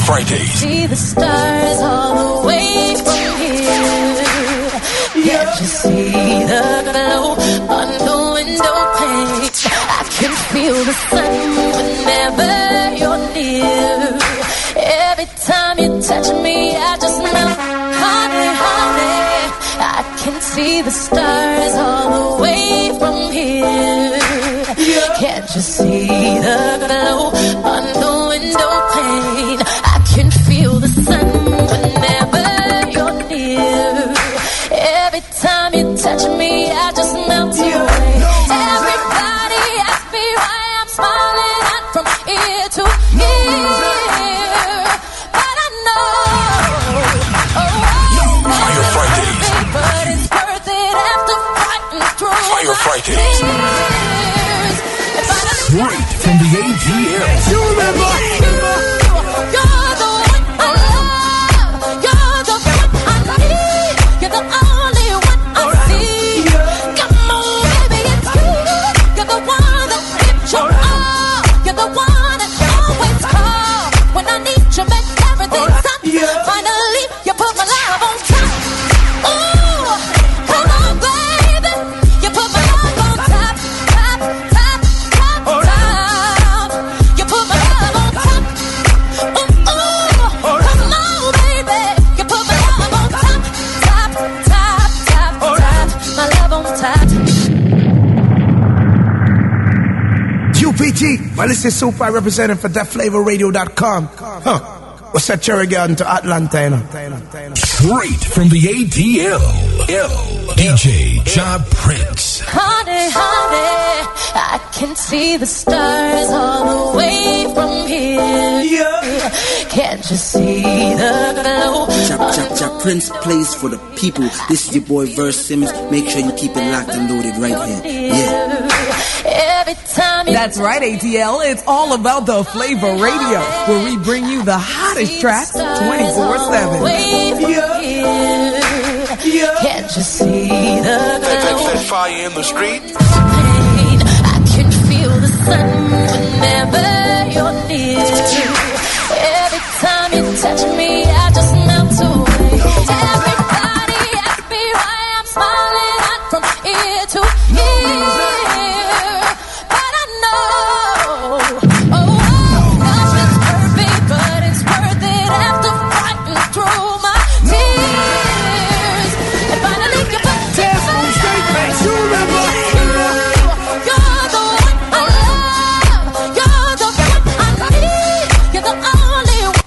Fridays. See the stars all the way from here. Can't you see the glow on the window pane? I can feel the sun whenever you're near. Every time you touch me, I just melt, honey, honey. I can see the stars all the way from here. Can't you see the glow on the window pane? I can feel the sun whenever you're near. Every time you touch me, I just melt away. Everybody asks me why I'm smiling out from ear to ear, but I know, Fire Fridays. but it's worth it after fighting through Fire Fridays. tears. Straight from the ATL. You remember? You're the one I love. You're the one I need. You're the only one I see. Come on, baby, it's you. You're the one that gives your all. You're the one that always calls when I need you. Make everything stop. Finally, you put my love on top. Ooh, come on, baby. You put my love on top, top, top, top, top. You put my love on top. Ooh, come on, baby. You put my love on top, top, top, top, top. My love on top. UPT, well, this is Super representing for DefFlavorRadio.com. Huh. What's that Cherry Garden to Atlanta, you know? Straight from the ATL. DJ Job Prince. Honey, honey, I can see the stars all the way from here. Can't you see the glow? Job Prince plays for the people. This is your boy Verse Simmons. Make sure you keep it locked and loaded right here. Yeah. Every time you That's right, ATL. It's all about the Flavor Radio, where we bring you the hottest tracks 24/7. Can't you see the glow? That fire in the street. Pain. I can feel the sun whenever you're near. Every time you touch me, I just melt away. Everybody asks me why I'm smiling out from ear to ear, but I know, nothing's perfect, but it's worth it after fighting through my tears. And finally, you put You remember? You're the one I love. You're the one I need. You're the only one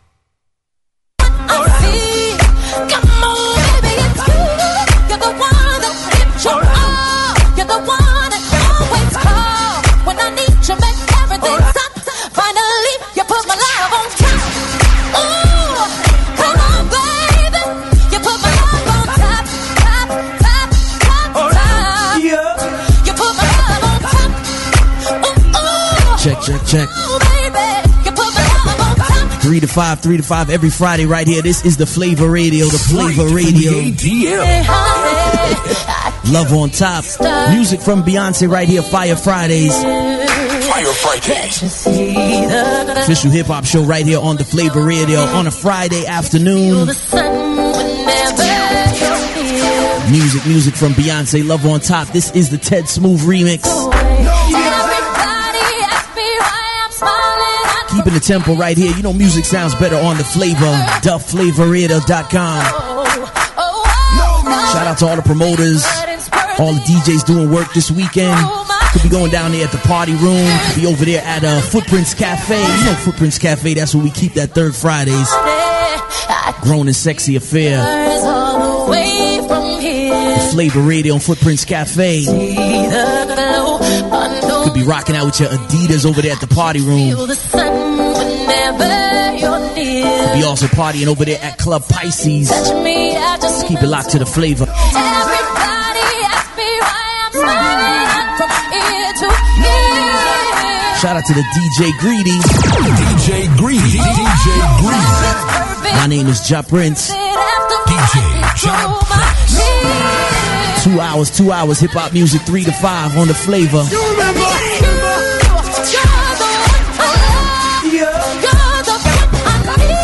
I see. Come on, baby, it's you. You're the one that gives your all. You're the one that always calls when I need you. Make everything stop. Finally, you put my love on top. Ooh, come on, baby. You put my love on top, top, top, top, top. You put my love on top. Check. Ooh, baby. You put my love on top. 3 to 5 every Friday right here. This is the Flavor Radio, the Flavor Radio. ATL. Love on top. Music from Beyonce right here, Fire Fridays. Fire Fridays. Official hip hop show right here on the Flavor Radio on a Friday afternoon. The sun whenever you're near. Music from Beyonce, Love on Top. This is the Ted Smooth remix. Everybody asks me why I'm smiling out from Keeping the tempo right here. You know music sounds better on the Flavor, DefFlavorRadio.com. Shout out to all the promoters, all the DJs doing work this weekend. Could be going down there at the party room. Could be over there at Footprints Cafe. You know Footprints Cafe, that's where we keep that third Fridays. Grown and Sexy Affair. all the way from here. Flavor Radio and Footprints Cafe. See the glow under Could be rocking out with your Adidas over there at the party room. feel the sun whenever you're near. Be also partying over there at Club Pisces. Touch me, I just Keep it locked to the flavor. Everybody asks me why I'm smiling out from ear to ear. Shout out to the DJ Greedy. DJ Greedy. DJ Greedy. My name is Ja Prince. DJ Ja Prince. 2 hours hip hop music, 3 to 5 on the flavor. You remember? You're the one I love. You're the one I need.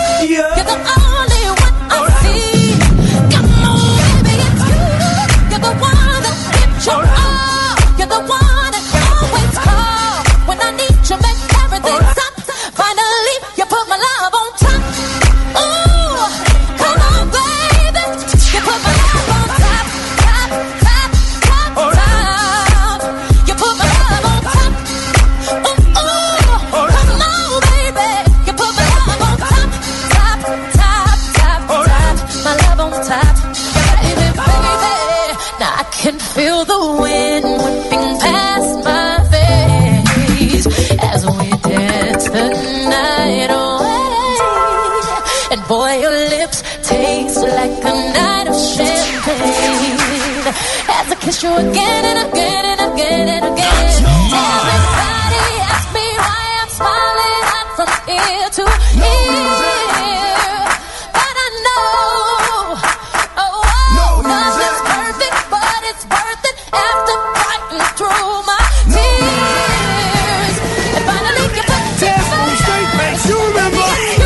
right away. And boy, your lips taste like a night of champagne. As I kiss you again and again and again and again. Everybody ask me why I'm smiling. I'm from ear to ear. But I know, nothing's perfect, but it's worth it after fighting through my tears. And finally you put From straight face, you remember?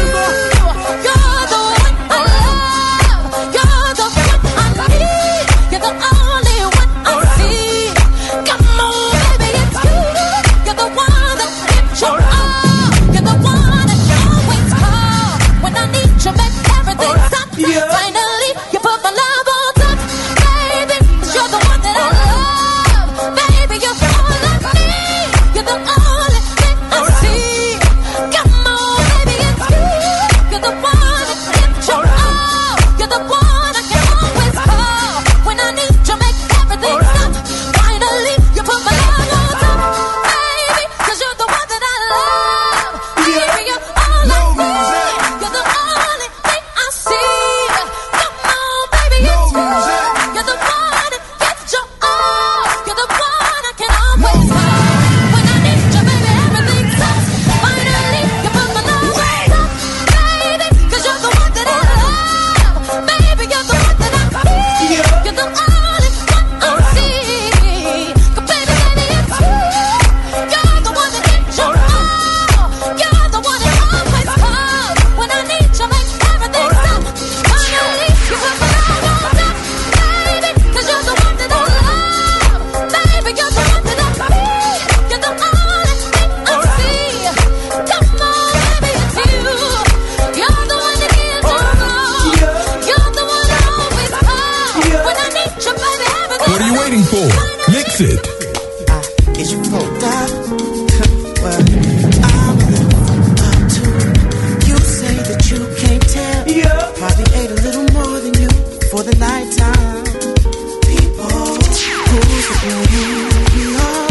You're the one I love. You're the one I need. You're the only one I see. Come on, baby, it's you. You're the one that gives your all. You're the one I can always call when I need you. Make everything stop. Finally, you put my love on top, baby. 'Cause you're the one that I love, baby. You're all I need. You're the only thing I see. Come on, baby, it's you. You're the one that gives your all. You're the one I can always call when I need you. Make everything stop. Finally, you put my love on top, baby. 'Cause you're the one that I love, baby. You're all I need. You're the only thing I see. Come on, baby, it's you. You're the one that gives your all. You're the one I can always call when I need you, baby. Everything stops. Finally, you put my love on top, baby. 'Cause you're the one that I love, baby. You're the one that I need. You're the only one I see. 'Cause baby, it's you. You're the one that gives your all. You're the one that always calls when I need you. Make everything stop. Finally, you put my love on top, baby. 'Cause you're the one that I love, baby. You're the one that I need. You're the only thing I see. Come on, baby, it's you. You're the one that gives your all. You're the one that always calls when I need you, baby. Everything What are you waiting for? Mix it. Is you fucked up? Well, I'm a little fucked up too. You say that you can't tell. Probably ate a little more than you for the nighttime. People, who's to blame? We all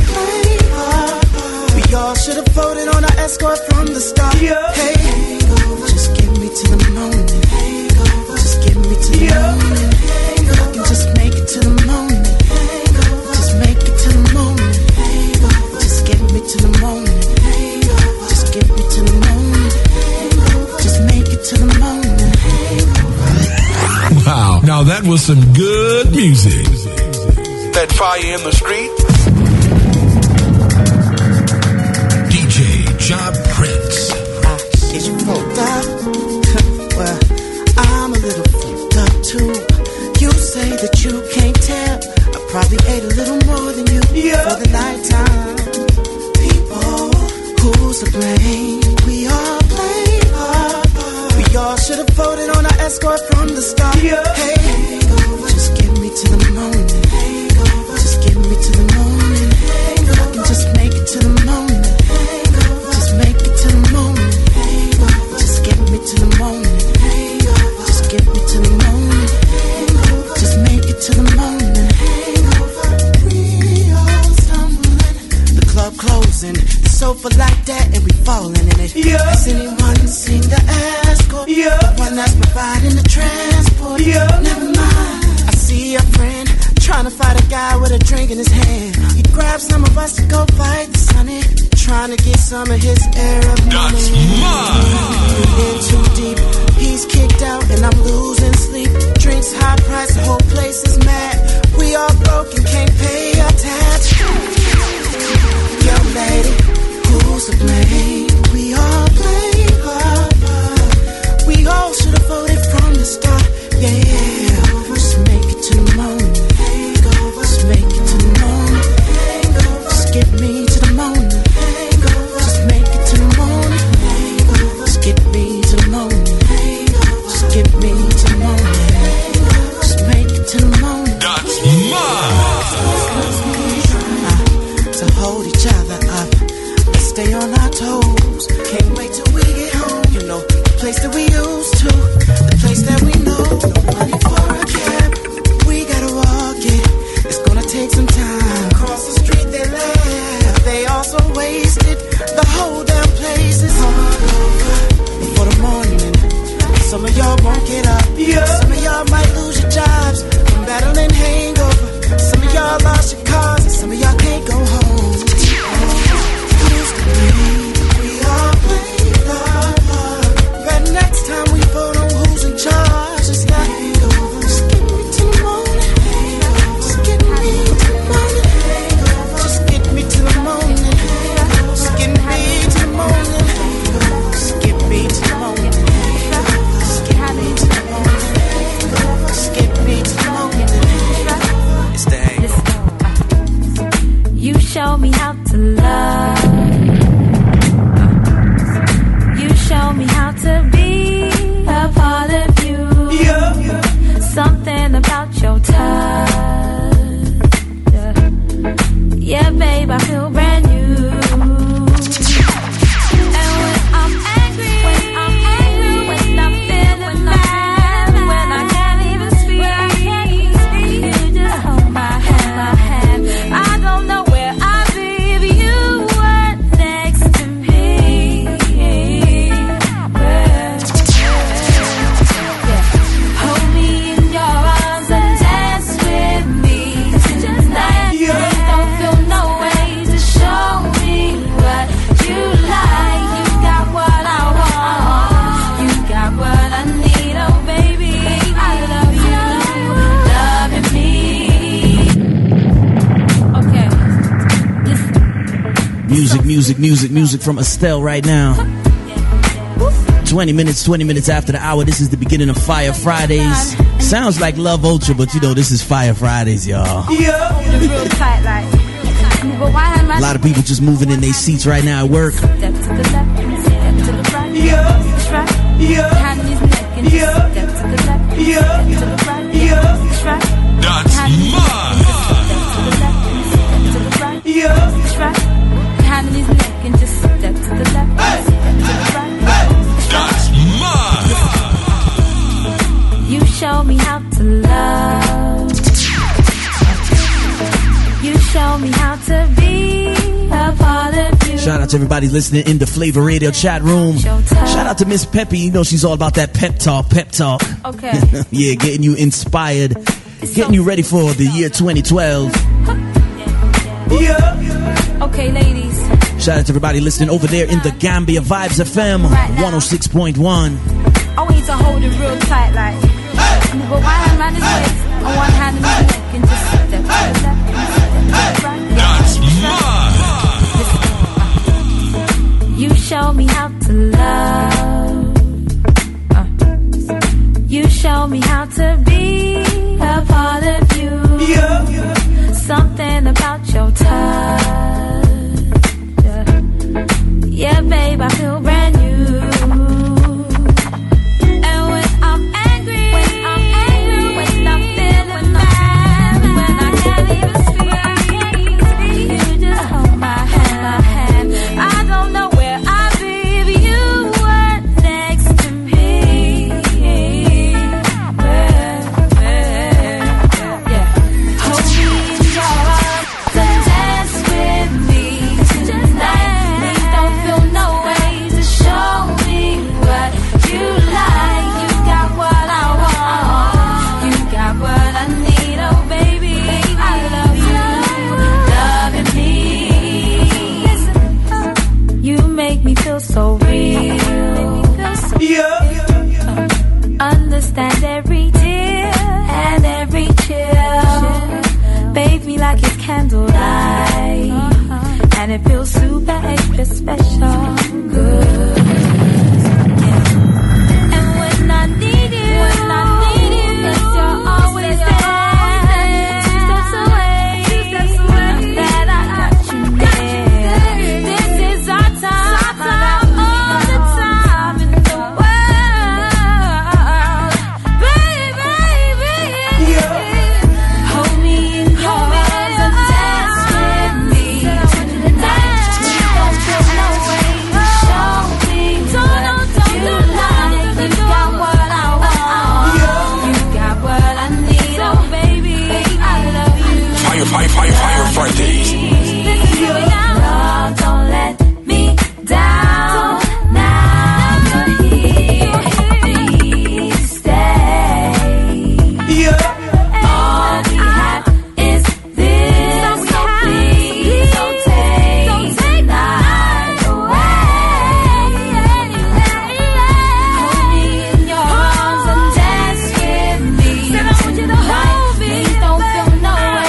blame. We all should have voted on our escort from the start. Hey, just get me to the morning. Just get me to the morning. I can just make it to the morning. Just make it to the morning. Just get me to the morning. Just get me to the morning. Just make it to the morning. Wow. Now that was some good music. That fire in the street. DJ Job Prince. Is you fucked up? Well, I'm a little fucked up too. You say that you can't tell. I probably ate a little more than you for the nighttime. People, who's to blame? We all blame. We all should have voted on our escort from the start. Hey, just get me to the morning. Just get me to the morning. I can just make it to the morning. Just make it to the morning. Just get me to the morning. Just get me to the morning. Just make it to the morning. We all stumbling. The club closing. The sofa like that and we falling in it. Has anyone seen the escort? The one that's providing the transport. Never mind. I see a friend trying to fight a guy with a drink in his hand. He grabs some of us to go fight the sunny. Trying to get some of his air of money. In too deep. He's kicked out and I'm losing sleep. Drinks high price, the whole place is mad. We all broke and can't pay our tabs. Young lady, who's to blame? We all blame her. We all should have voted from the start. Yeah, just make it to the morning. Just make it to the morning. Just get me to the morning. Just make it to the morning. Just get me to the morning. Just get me to the morning. Just make it to the morning. That's mine. To hold each other up. Let's stay on our toes. Can't wait till we get home. You know, the place that we used to. The place that we know. No money for a cab. We gotta walk it. It's gonna take some time. Across the street they laugh. They also wasted. The whole damn place is hard over. Music from Estelle right now. 20 minutes after the hour. This is the beginning of Fire Fridays. Sounds like Love Ultra, but you know this is Fire Fridays, y'all. A lot of people just moving in their seats right now at work. Step to the left, step to the right, right. Hand in his neck and just step to the left, step to the right, right. That's mine. Hand in his neck and just step to the left, step to the right. That's mine. You show me how to love. You show me how to be a part of you. Shout out to everybody listening in the Flavor Radio chat room. Shout out to Miss Peppy. You know she's all about that pep talk. Okay. Yeah, getting you inspired. Getting you ready for the year 2012. Okay, ladies. Shout out to everybody listening over there in the Gambia Vibes FM 106.1. I want you to hold it real tight, like. Move one hand around his waist, on one hand in his neck, and just step to the left, step to the right. That's mine. You show me how to love. You show me how to be a part of you. Something about your touch. Yeah, babe, I feel brand new. So real. Understand every tear and every chill. Bathe me like it's candlelight, and it feels super extra special. Good. And when I need you, yes, you're always there. 2 steps away, that I got you there. This is our time. Fire Fridays. Love, don't let me down. Now you're here, please stay. All we have is this, so please don't take the night away. Hold me in your arms and dance with me tonight. Please don't feel no way.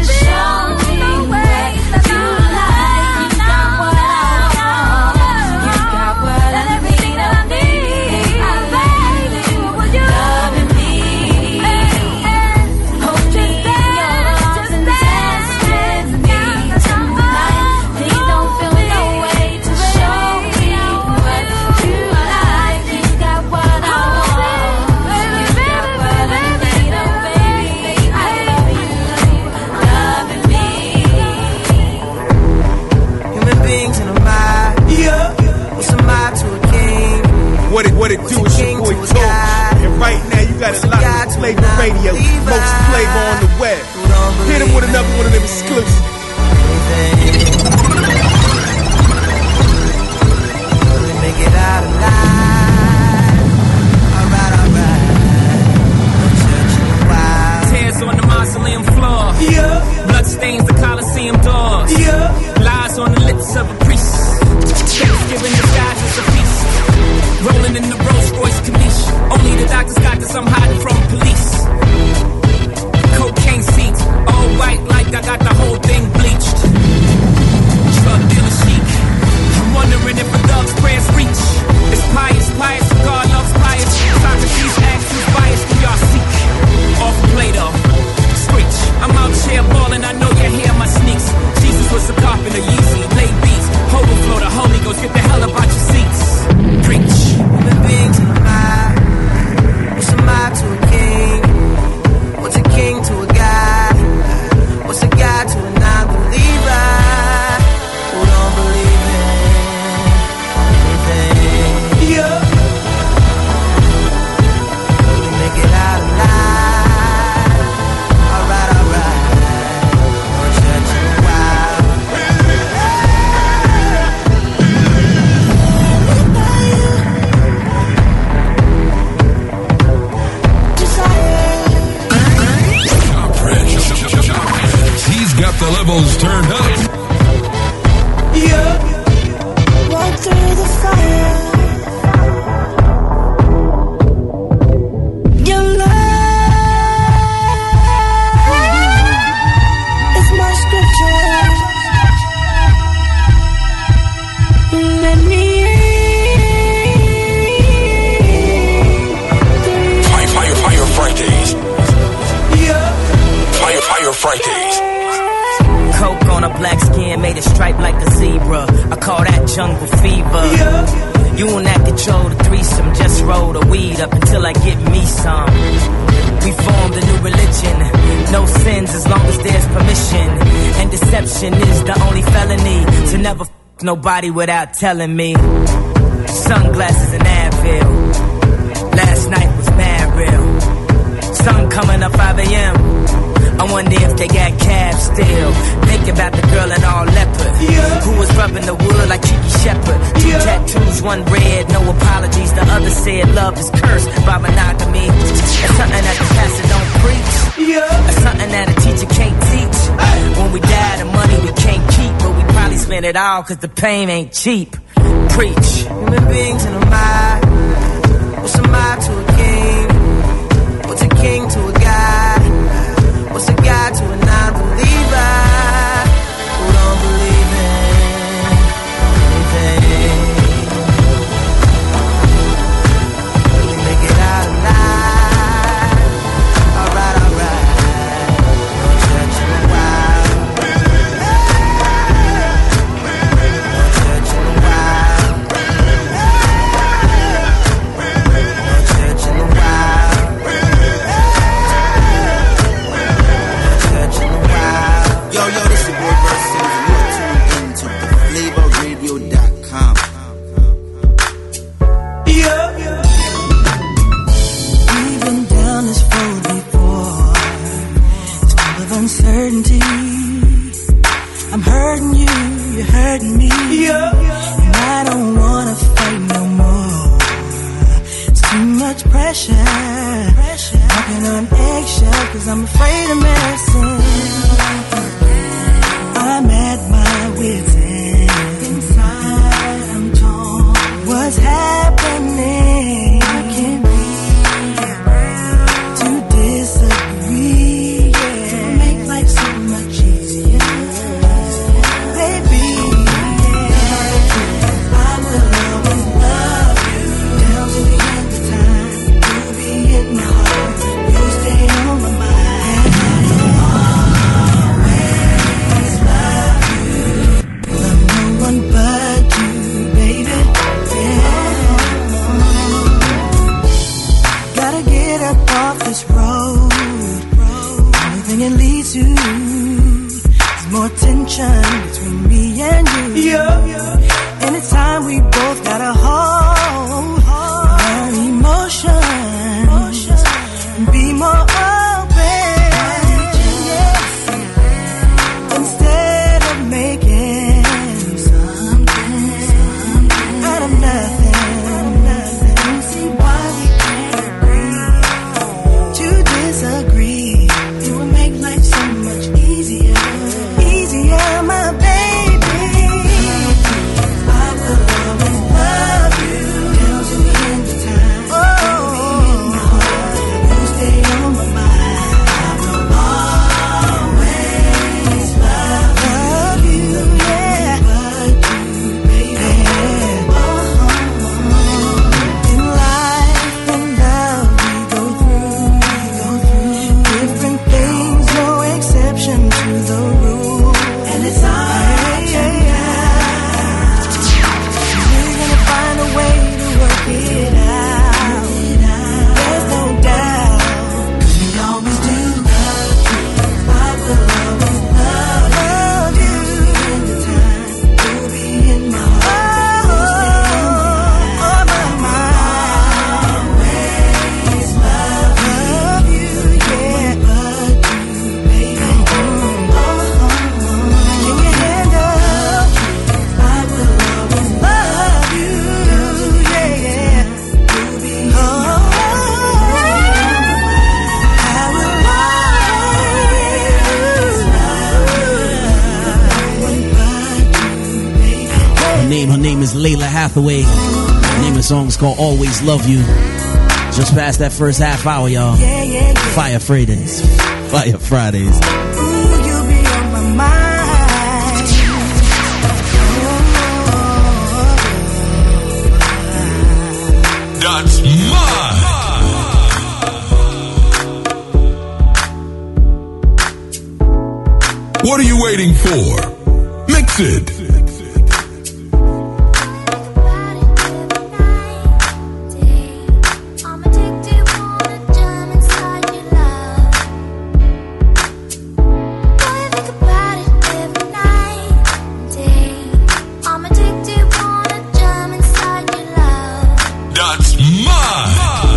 What it do is your boy Toast. And right now you got it locked to Flavor Radio. Most flavor on the web. Hit him with another one of them exclusives. Make it out alive. Alright. Tears on the mausoleum floor. Blood stains the Coliseum doors. Lies on the lips of a priest. Thanksgiving disguised as a feast. Rolling in the Rolls Royce Corniche. Only the doctors got this, I'm hiding from police. Cocaine seats, all white like I got the whole thing bleached. jungle fever. You and that control the threesome. Just roll the weed up until I get me some. We formed a new religion. No sins as long as there's permission. And deception is the only felony. To never f nobody without telling me. Sunglasses and Advil. Last night was mad real. Sun coming up 5 a.m. I wonder if they got cabs still. Think about the girl in all leopard, who was rubbing the wood like Kiki Shepard. 2 tattoos, 1 red, no apologies. The other said love is cursed by monogamy. It's something that the pastor don't preach. It's something that a teacher can't teach. When we die, the money we can't keep, but we probably spend it all cause the pain ain't cheap. Preach. Human beings in a mind. What's a mind to a king? What's a king to a god? What's a god to a non-believer who don't believe in anything? Will we make it out alive? Alright, alright. No church in a while. No church in a while. No church in a while. Yo, this is your boy Verse Sims, and you're tuned into theflavorradio.com. We've been down this road before. It's full of uncertainty. I'm hurting you, you're hurting me. And I don't wanna fight no more. It's too much pressure. Walking on eggshell, cause I'm afraid of messing. I'm at my wit's end. Inside I'm torn. What's happening? I can't breathe. To disagree, yeah. To make life so much easier, baby. Yeah. I will always love you down to the end of time. You'll be in my heart. You'll stay on my mind. But you, baby, yeah. Gotta get up off this road. Only thing it leads to is more tension between me and you. And it's time we both gotta hold our emotions and be more open. Instead of making out of nothing. See why we can't agree to disagree. It would make life so much easier, my baby. I will always love you down to the end of time. Oh, you stay on my mind. I will always love you, yeah. But you, baby. In life and love we go through different things, no exception to the rule. And it's alright, we're gonna find a way to work it out. There's no doubt, 'cause we always do. I will always love you. In the time, you'll be in my heart. On my mind. Always love you, yeah. But you, baby, can you handle? I will always love you, yeah. You'll be in my I will always love you. Her name is Layla Hathaway. The name of the song is called Always Love You. Just past that first half hour, y'all. Fire Fridays. Fire Fridays. Ooh, you'll be on my mind. That's mine. What are you waiting for? Mix it. That's mine.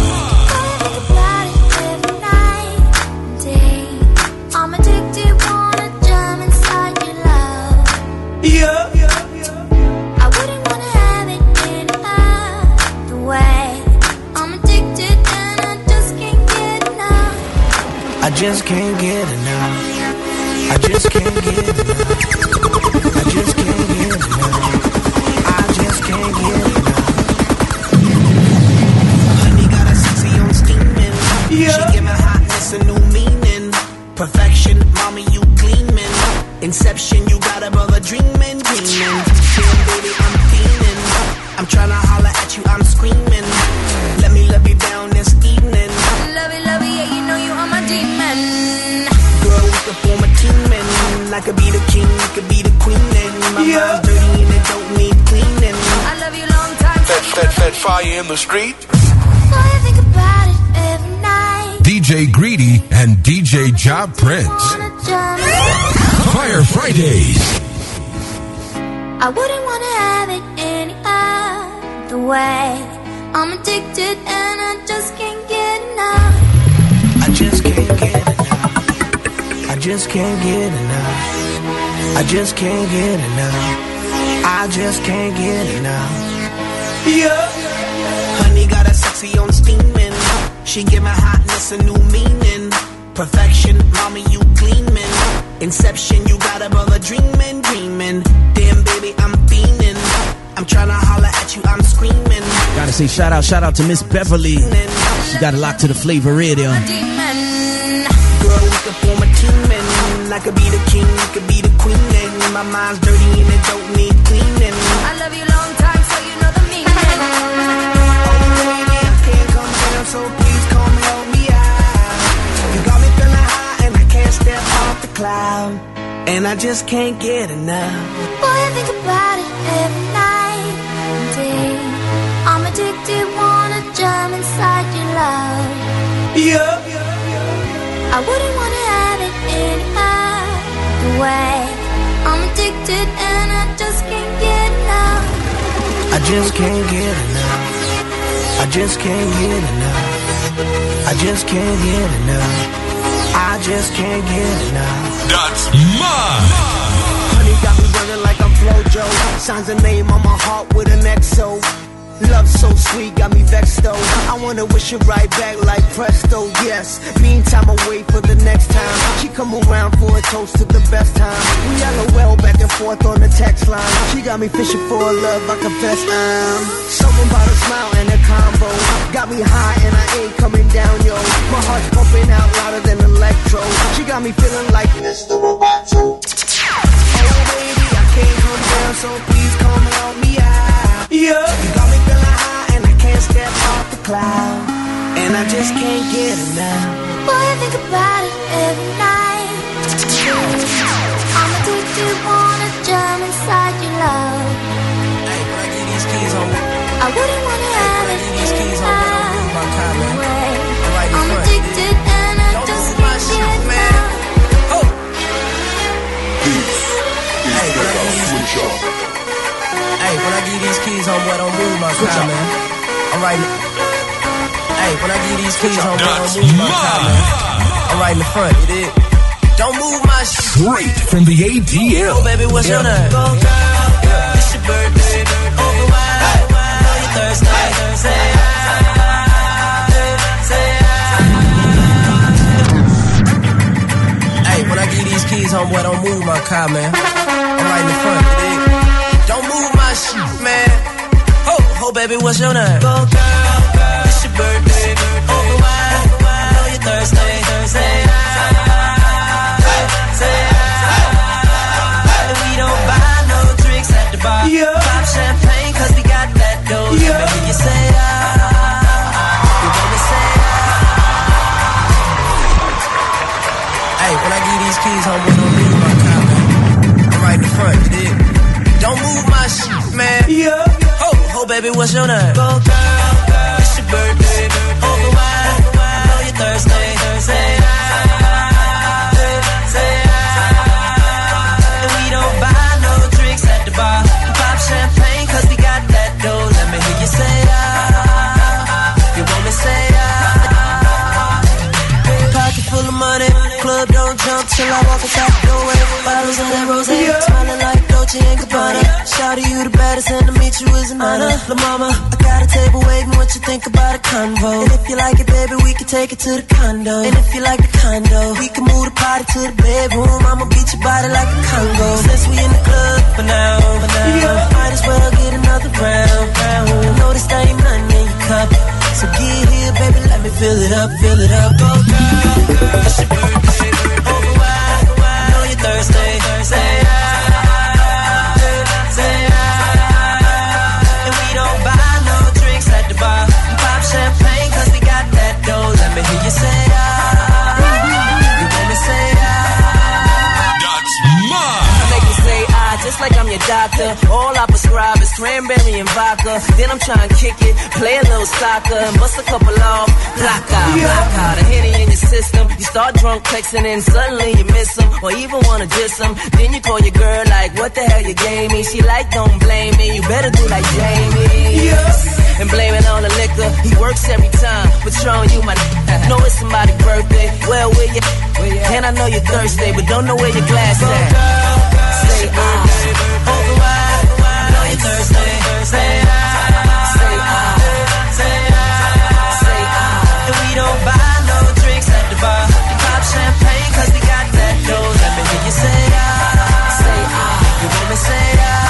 I'm addicted, wanna jump inside your love. I wouldn't wanna have it any other way. I'm addicted and I just can't get enough. I just can't get enough. I just can't get enough. I just can't get enough. I just can't get enough. Honey got a sexy on steaming. She give my hotness a new meaning. Perfection, mommy, you gleaming. Inception, you got a brother dreaming, dreaming. Damn, baby, I'm feeling. I'm trying to holler at you, I'm screaming. Let me love you down this evening. Love it, yeah, you know you are my demon. Girl, we could form a team, and I could be the king, you could be the queen, and my mind's dirty and it don't need cleaning. I love you long time. That fire in the street. Boy, I think about it every night. DJ Greedy and DJ Job Prince. Wanna jump. Fire Fridays. I wouldn't wanna have it any other way. I'm addicted and I just can't get enough. I just can't get enough. I just can't get enough. I just can't get enough. I just can't get enough. Honey got a sexy on steaming. She give my hotness a new meaning. Perfection, mommy, you gleaming. Inception, you got a brother dreaming, dreaming. Damn, baby, I'm fiending. I'm trying to holler at you, I'm screaming. Gotta say shout out to Miss Beverly. She got a lock to the flavor radio. Girl, we could form a team, and I could be the king, you could be the queen, and my mind's dirty and it don't need cleaning. I love you long time, so you know the meaning. I can't come down, so please come help me out. You got me feeling high, and I can't step off the cloud, and I just can't get enough. Boy, I think about it every night and day. I'm addicted, wanna jump inside your love. I wouldn't wanna have it any other way. I'm addicted and I just can't get enough. I just can't get enough. I just can't get enough. I just can't get enough. I just can't get enough. That's mine. Honey got me running like I'm Flojo. Signs a name on my heart with an XO. Love so sweet, got me vexed though. I wanna wish it right back like presto, yes. Meantime, I wait for the next time. She come around for a toast to the best time. We LOL back and forth on the text line. She got me fishing for a love, I confess I'm something about a smile and a combo. Got me high and I ain't coming down, yo. My heart's pumping out louder than electro. She got me feeling like Mr. Roboto. Oh baby, I can't come down, so please come help me out. You got me feeling high and I can't step off the cloud, and I just can't get enough. Boy, I think about it every night. I'm addicted, wanna jump inside your love. Hey, when I get these keys on, I wouldn't wanna have it any other way. Right I'm addicted and I just can't get enough. Hey, when I give these keys, homeboy, don't move my car, man. I'm right. Hey, when I give these keys, homeboy, don't move my car, man. I'm right in the front. It is. Don't move my shit. Straight from the ATL. Oh, baby, what's your name? Go, girl. It's your birthday. Over wide. I know you're thirsty. Say hey, when I give these keys, homeboy, don't move my car, man. I'm right in the front. It is. Don't move my shit, man. Ho, baby, what's your name? Go, girl, it's your birthday. Over wide, I know you're thirsty. We don't buy no drinks at the bar. Pop champagne, cause we got that dough. Baby, you say, you wanna say, hey, when I give these keys, homeboy, don't move my car, man. I'm right in the front, you dig? Don't move my shit, man. Ho, baby, what's your name? Go, girl, it's your birthday. Over wide, I know you're thirsty. And we don't buy no drinks at the bar. Pop champagne, cause we got that dough. Let me hear you say, till I walk out the doorway. Bottles of that rose, smiling like Dolce & Gabbana. Shout you the baddest, and to meet you is an honor. La mama, I got a table waiting, what you think about a convo? And if you like it, baby, we can take it to the condo. And if you like the condo, we can move the party to the bedroom. I'ma beat your body like a Congo. Since we in the club for now, might as well get another round. I know this ain't nothing in your cup, so get here, baby, let me fill it up, fill it up. Oh, girl, it's your birthday. Over wide, I know you're thirsty. Say and we don't buy no drinks at the bar. Pop champagne, cause we got that dough. Let me hear you say you want me say That's mine. I make you say just like I'm your doctor. All I prescribe is cranberry and vodka. Then I'm trying to kick it, play a little soccer, and bust a couple off. Block out, the Henny in your system. You start drunk texting and suddenly you miss them, or even wanna diss them. Then you call your girl like, what the hell you gave me? She like, don't blame me, you better do like Jamie. And blame it on the liquor, he works every time. Patron, you my know it's somebody's birthday. Well, where you? And I know you're thirsty, but don't know where your glass at. Say over wide, I know you're thirsty. Say and we don't buy no drinks at the bar. We pop champagne cause we got that dough. Let me hear you say you want me say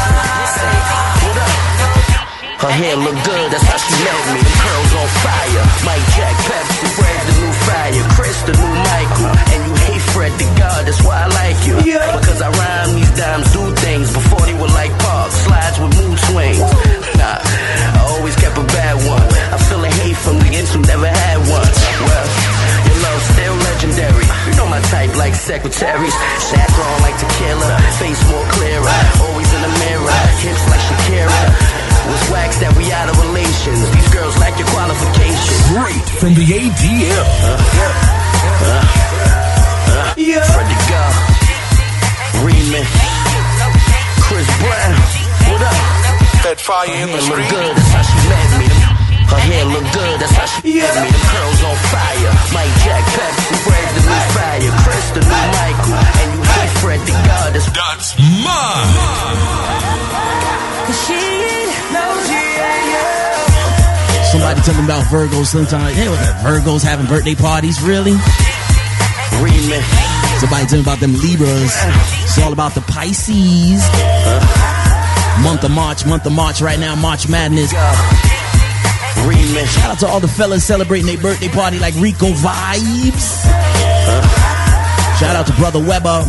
Her hair look good, that's how she met me. The curls on fire. Mike Jack, Pepsi, Fred the new fire. Chris the new Michael. And you hate Fred the God, that's why I like you. Because I rhyme these dimes, do things before they were like parks. Slides with mood swings. Nah, I always kept a bad one. I feel a hate from niggas who never had one. Well, your love's still legendary. You know my type like secretaries. Chaperone like tequila. Face more clearer. Always in the mirror. Hips like Shakira. Was wax that we out of relations. These girls lack your qualifications. Straight from the ATL. Freddie God, Reman, Chris Brown, what up? That fire in the street. Look good, that's how she met me. Her hair look good, that's how she met me. The curls on fire. Mike Jack, Pepsi, Fred the new fire. Chris the new Michael. And you hate Fred the God, that's mine. Somebody talking about Virgos sometimes. Hey, what the Virgos having birthday parties? Really? Somebody talking about them Libras. It's all about the Pisces. Month of March right now, March Madness. Shout out to all the fellas celebrating their birthday party like Rico Vibes. Shout out to Brother Weber.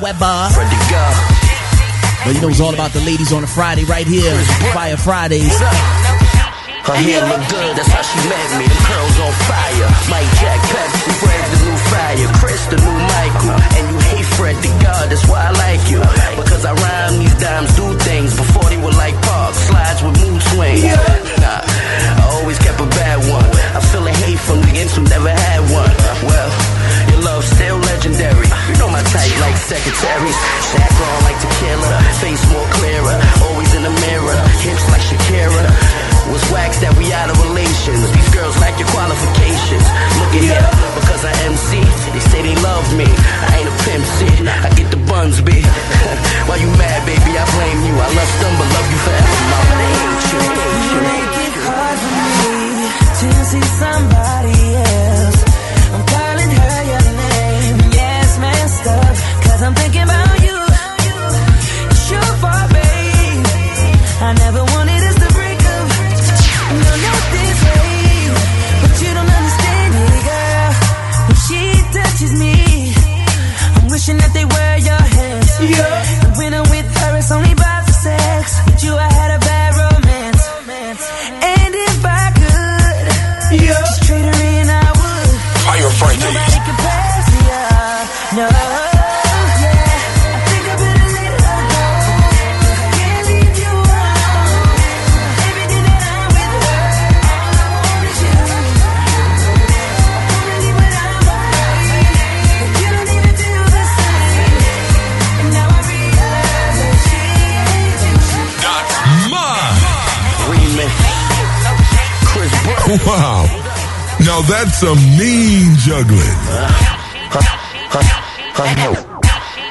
But you know it's all about the ladies on a Friday right here. Fire Fridays. Her hair look good, that's how she met me. The curls on fire. Mike Jack, Pepsi, Fred the new fire. Chris the new Michael. And you hate Fred the God, that's why I like you. Because I rhyme these dimes, do things before they were like parks. Slides with mood swings. Nah, I always kept a bad one. I feel a hate from niggas who never had one. Well, your love's still legendary. You know my type like secretaries. Chaperone like tequila. Face more clearer. Always in the mirror. Hips like Shakira. Was wax that we out of relations. These girls lack your qualifications. Look at here, because I MC, they say they love me. I ain't a pimp, shit. I get the buns, B. Why you mad, baby? I blame you. I love them, but love you forever, mama. They ain't you. You make it hard for me to see somebody else. I'm calling her your name. Yes, messed up, cause I'm thinking about you. It's your fault, babe. I never wanted us to break up. No, not this way. But you don't understand it, girl. When she touches me, I'm wishing that they were your hands. And when I'm with her, it's only about the sex. With you, I had a bad romance. And if I could, just trade her in, I would. Fire Fridays. Nobody can pass me up. No. Wow. Now that's some mean juggling.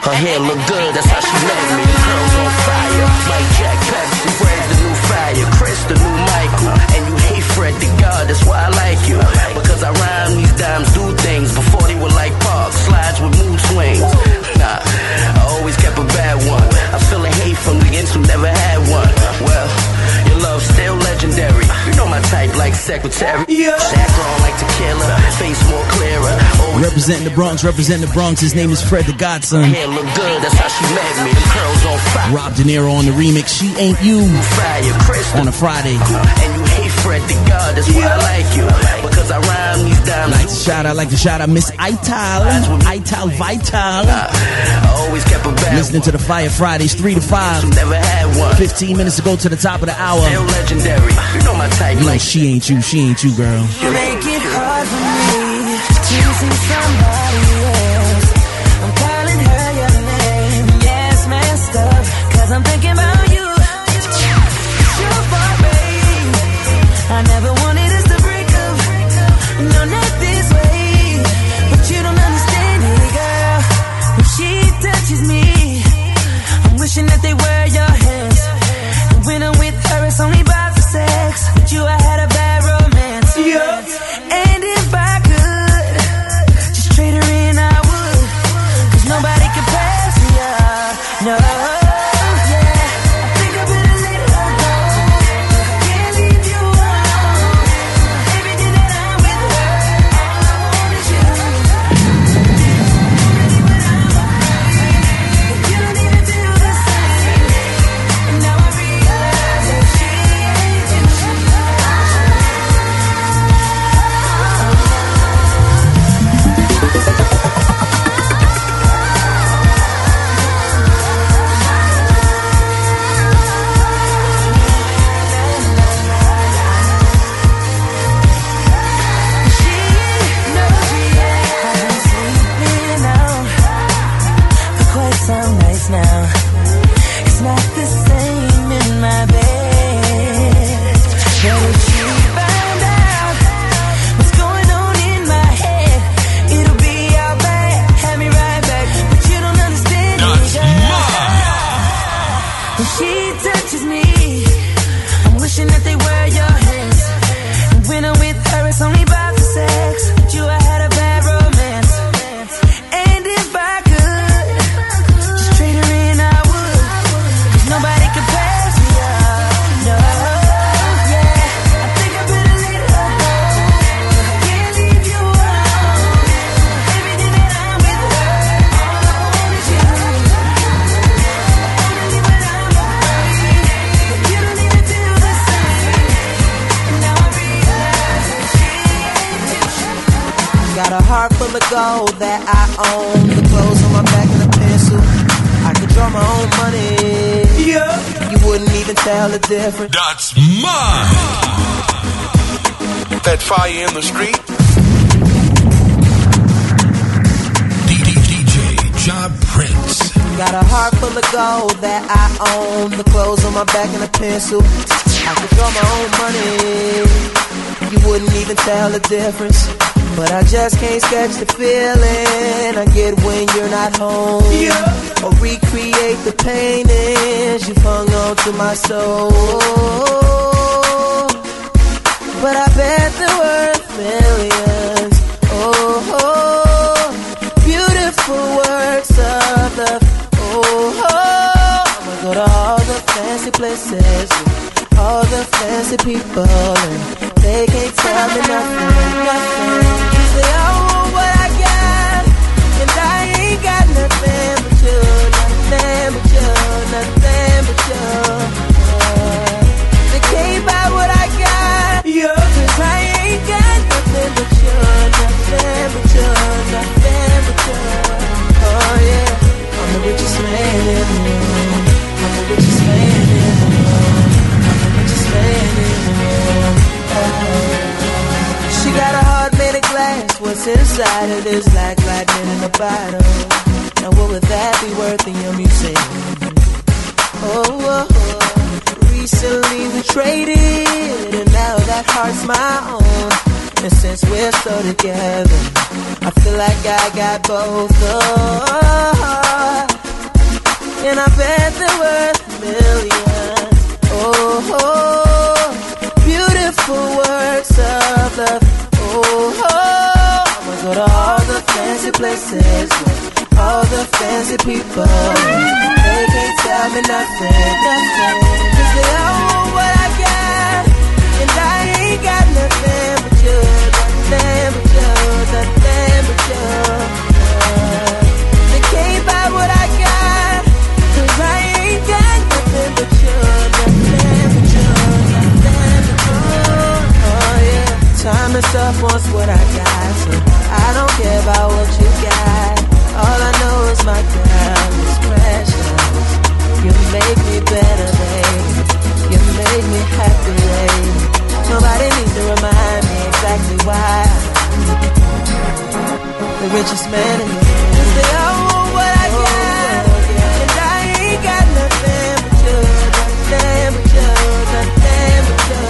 Her hair look good, that's how she met me. The curls on fire. Mike Jack Pepsi, Fred the new fire. Chris the new Michael. And you hate Fred the God, that's why I like you. Because I rhyme these dimes, do things before they were like parks, slides with mood swings. Nah, I always kept a bad one. I feel a hate from the ends who never had one. Well, your love's still legendary. You know my type like secretary. Shaq on like tequila, face more clearer. Representing the Bronx, his name is Fred the Godson. Hair look good, that's how she met me. The curls on fire. Rob De Niro on the remix, She Ain't You. On a Friday. And you hate Fred the God, that's why I like you. Because I rhyme these diamonds. I'd like to shout out Miss Ital Vital. I always kept a bad listening to the Fire Fridays 3 to 5. Never had one. 15 minutes to go to the top of the hour. Still legendary. You know my type. You know she ain't you, girl. You make it hard for me to see somebody else. I'm calling her your name. Yeah, it's messed up, 'cause I'm thinking about you. It's your fault, babe. I never wanted us to break up. No, not this way. But you don't understand it, girl. When she touches me, I'm wishing that they were your hands. And when I'm with her, it's only about the sex. With you, I had a bad romance. And if I could just trade her in, I would. 'Cause nobody can pass me up. No. Gold that I own, the clothes on my back and a pencil. I could draw my own money. You wouldn't even tell the difference. That's mine. That fire in the street. DJ Job Prince. Got a heart full of gold that I own, the clothes on my back and a pencil. I could draw my own money. You wouldn't even tell the difference. But I just can't sketch the feeling I get when you're not home. Or recreate the paintings you've hung on to my soul. But I bet they're worth millions. Oh, beautiful works of love. Oh, I'ma go to all the fancy places, all the fancy people, and they can't tell me nothing. They all want what I got, and I ain't got nothing but you, nothing but you, nothing but you. They can't buy what I got, 'cause I ain't got nothing but you, nothing but you, nothing but you. Oh yeah, I'm the richest man in the world. I'm the richest man in the world. I'm the richest man in the world. She got a heart made of glass. What's inside it is like lightning in a bottle. Now what would that be worth in your museum? Oh, recently we traded, and now that heart's my own. And since we're so together, I feel like I got both. Oh, and I bet they're worth millions. Oh, beautiful works of love. Oh, I'ma go to all the fancy places, all the fancy people. They can't tell me nothing, nothing. 'Cause they all want what I got, and I ain't got nothing but you, nothing but you, nothing but you. They can't buy what I got, 'cause I ain't got nothing but you, nothing but you, nothing but you. Oh yeah, time and stuff wants what I got, so I don't care about what you got. All I know is my girl is precious. You make me better, babe. You make me happy, babe. Nobody needs to remind me exactly why the richest man in the world. 'Cause they all want what I got, and I ain't got nothing but you, nothing but you, nothing but you.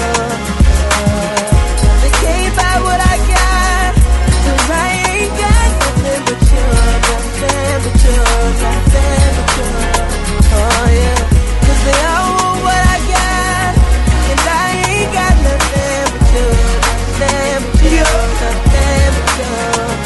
They can't buy what I got, 'cause I ain't got nothing but you, nothing but you, nothing but you. Oh yeah, 'cause they all want what I got, and I ain't got nothing but you, nothing but you, nothing but you.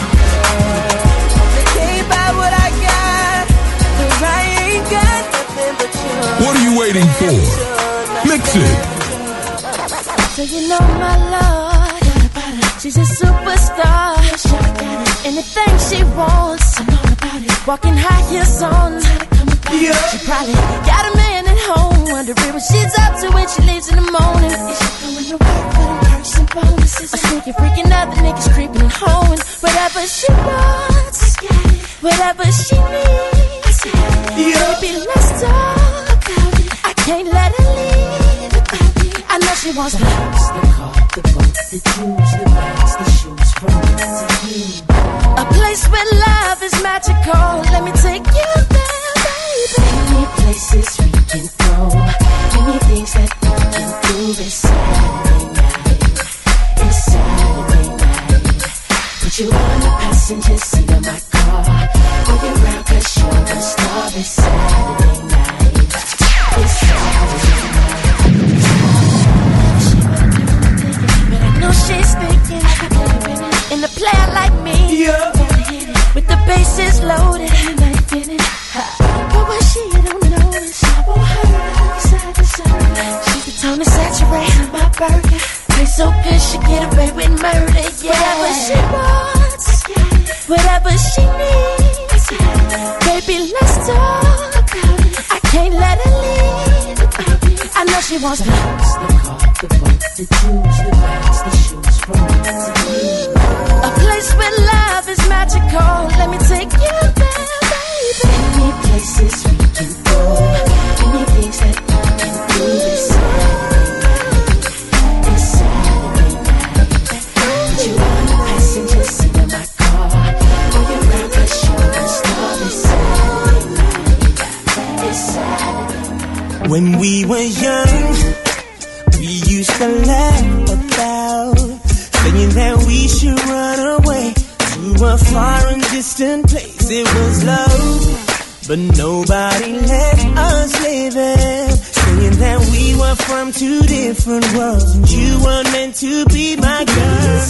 They can't buy what I got, 'cause I ain't got nothing but you. What are you waiting for? Mix it. So you know my Lord, she's a superstar. Anything she wants, walking high heels on. She probably got a man at home, wondering what she's up to when she leaves in the morning. Is she going to work for them perks and bonuses? Or sneaking, freaking other niggas creeping and hoeing. Whatever she wants, whatever she needs. Baby, let's talk about it. I can't let her leave. I know she wants the house, the car, the boat, the jewels, the bags, the shoes from me to you. A place where love is magical. Let me take you there, baby. Many places we can go, many things that we can do. It's Saturday night, it's Saturday night. Put you on the passenger seat of my car, pull you around 'cause you're a star. It's Saturday night, it's Saturday night. But I know she's thinking, in a player like me, with the bases loaded, but what she don't know is I won't hurt her side to side. She's the tone to saturate my burger. Tastes so good she get away with murder. Yeah, whatever she wants, whatever she needs. Baby, let's talk about it. I can't let her leave. I know she wants the house, the car, the boat, the jewels, the bags, the shoes from me to you. A place where love is magical. Let me take you there, baby. Many places we can go, many things that we can do. It's Saturday night, it's Saturday night. Put you on the passenger seat of my car, pull you around 'cause you're a star. It's Saturday night, it's Saturday night. When we were young, we used to laugh about saying that we should run away to a far and distant place. It was love, but nobody let us live it. Saying that we were from two different worlds, and you were meant to be my girl.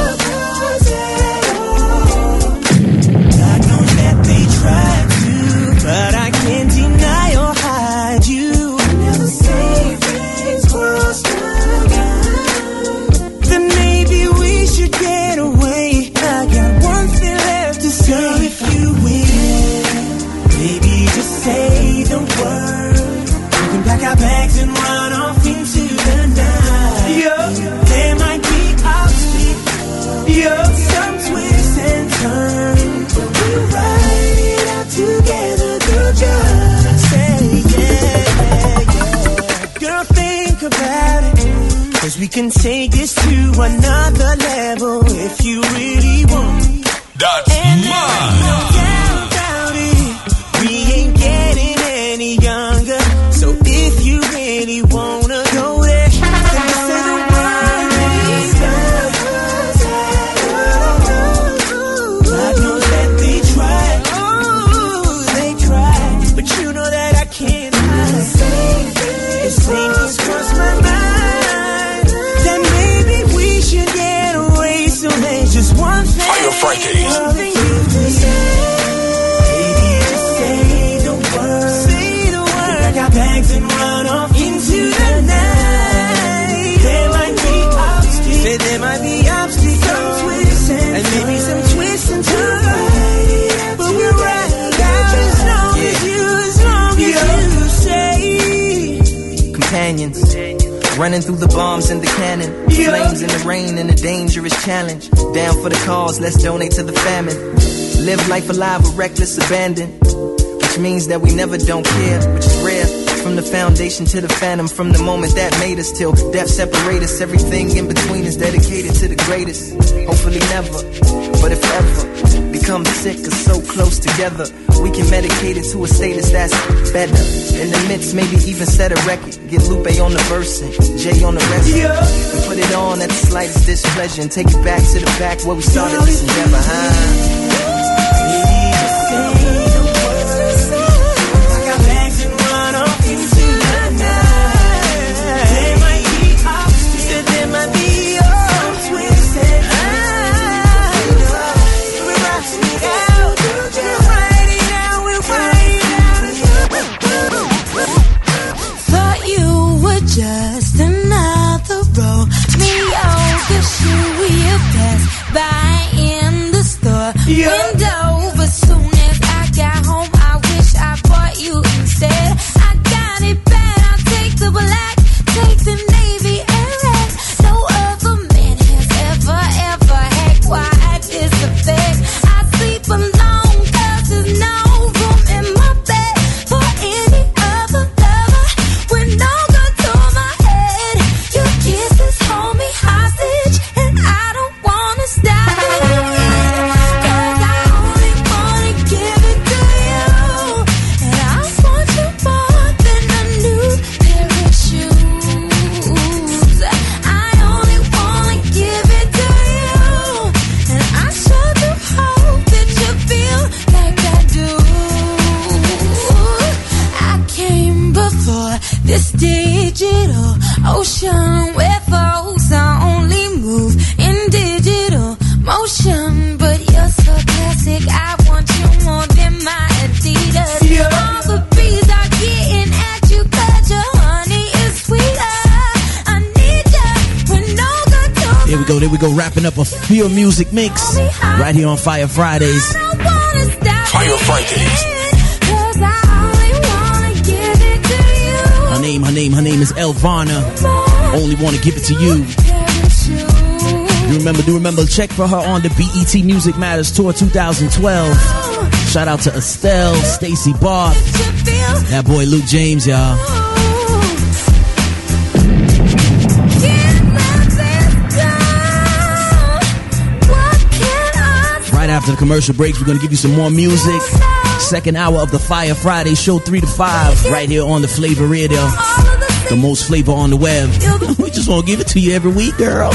God knows that they tried to, but I can't deny or hide you. Never say things cross my mind. Then maybe we should get away. I got one thing left to say. Girl, if you will, baby, just say the word. We can pack our bags and run off into the night. There might be obstacles, some twists and turns, but we'll ride it out together. Girl, just say yeah. Girl, think about it, 'cause we can take this to another level if you really want. That's mine. No doubt about it, we ain't getting any younger. So if you really wanna go there, then this is the one. God knows that they tried, but you know that Frankie's. Bags and run off into the night. There might be obstacles. Say there might be obstacles. Some twists and maybe some twists and turns. But we're right out as long as you say. Companions running through the bombs and the cannon. Flames in the rain and a dangerous challenge. Down for the cause, let's donate to the famine. Live life alive with reckless abandon. Which means that we never don't care, which is rare. From the foundation to the phantom, from the moment that made us till death separate us, everything in between is dedicated to the greatest. Hopefully never, but if ever become sick or so close together, we can medicate it to a status that's better. In the midst, maybe even set a record. Get Lupe on the verse and Jay on the rest. And put it on at the slightest displeasure and take it back to the back where we started this endeavor, Just another road, mediocre shoe you pass by in the store window. But soon as I got home, I wish I bought you instead. I got it bad, I'll take the black, take the navy and red. No other man has ever had quite this effect. I sleep alone 'cause there's no room in my bed for any other lover with no good to my head. Your kisses hold me hostage and I don't wanna stop it. 'Cause I only wanna give it to you. And I want you more than a new pair of shoes. I only wanna give it to you. And I sure do hope that you feel like I do. I came before this digital ocean where folks only move in digital motion. But you're so classic, I want you more than my Adidas. All the bees are getting at you 'cause your honey is sweeter. I need you with no good to There we go, wrapping up a Feel Music mix right here on Fire Fridays. Fire Fridays. Her name is Elvana. Only wanna give it to you. Do remember, check for her on the BET Music Matters Tour 2012. Shout out to Estelle, Stacy Barth, that boy Luke James, y'all. Right after the commercial breaks, we're gonna give you some more music. Second hour of the Fire Friday show, 3 to 5, right here on the Flavor Radio. The most flavor on the web. We just want to give it to you every week, girl.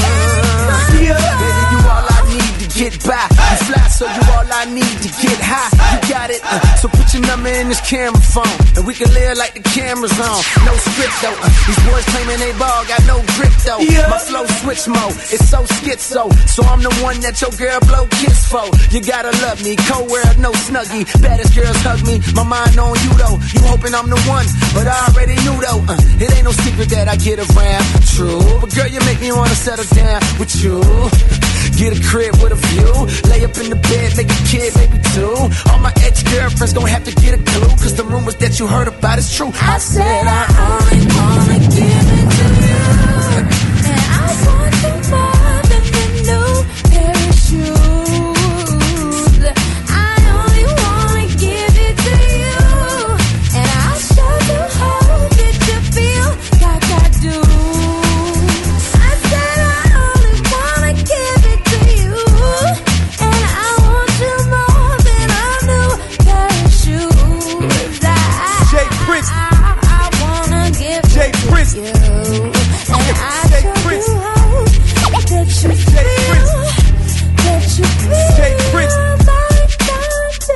Get by, you fly, so you all I need to get high. You got it, so put your number in this camera phone, and we can live like the camera's on. No script though, these boys claiming they ball, got no grip though. My flow switch mode, it's so schizo, so I'm the one that your girl blow kiss for. You gotta love me, co-wear, no snuggie. Baddest girls hug me, my mind on you though. You hoping I'm the one, but I already knew though. It ain't no secret that I get around, true. But girl, you make me wanna settle down with you. Get a crib with a view, lay up in the bed, make a kid, maybe two. All my ex-girlfriends gon' have to get a clue, 'cause the rumors that you heard about is true. I said I only wanna give it to you. And I want you more than a new pair of shoes. I only wanna give it to you. And I sure do hope that you feel like I do. I said I only wanna give it to you. And I want you more than a new pair of shoes. Jay Prince. I wanna give Jay Prince. you. And I Jay sure Prince. do hope that you Jay Prince. feel, that you feel Jay Prince. like I do.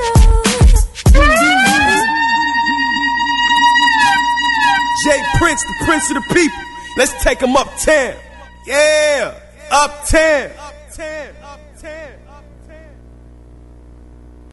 Jay Prince, the Prince of the people. Let's take him uptown. Yeah, uptown.